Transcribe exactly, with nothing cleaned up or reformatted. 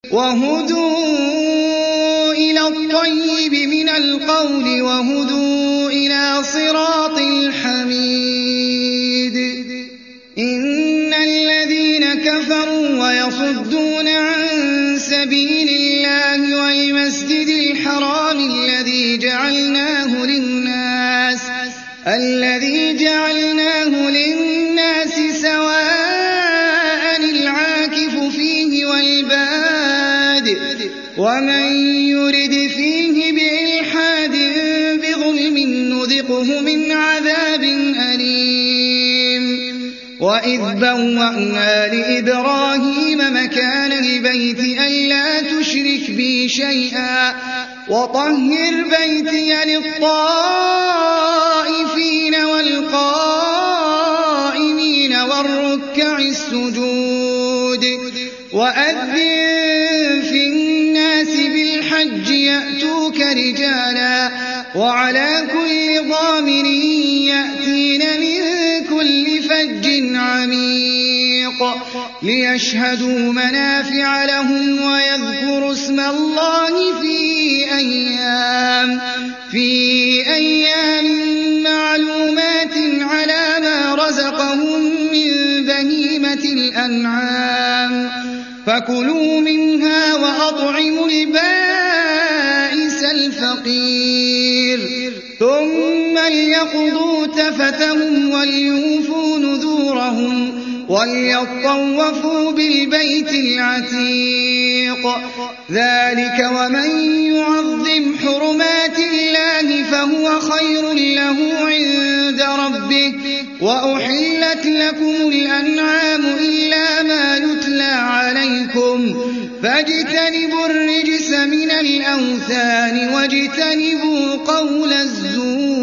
وهدوا إلى الطيب من القول وهدوا إلى صراط الحميد إن الذين كفروا ويصدون عن سبيل الله والمسجد الحرام الذي جعلناه للناس الذي جعلناه للناس سواء العاكف فيه والباد ومن يرد فيه بإلحاد بظلم نذقه من عذاب أليم وإذ بوأنا لإبراهيم مكان البيت ألا تشرك بي شيئا وطهر بيتي للطائفين والقائمين والركع السجود وأذن في الناس بالحج يأتوك رجالا وعلى كل ضامر يأتين من كل فج عميق ليشهدوا منافع لهم ويذكروا اسم الله في أيام في أيام معلومات على ما رزقهم من بهيمة الأنعام فكلوا منها وأطعموا البائس الفقير ثم ليقضوا تفثهم وليوفوا نذورهم وليطوفوا بالبيت العتيق ذلك ومن يعظم حرمات الله فهو خير له عند ربه وأحلت لكم الأنعام إلا ما يتلى عليكم فاجتنبوا الرجس من الأوثان واجتنبوا قول الزور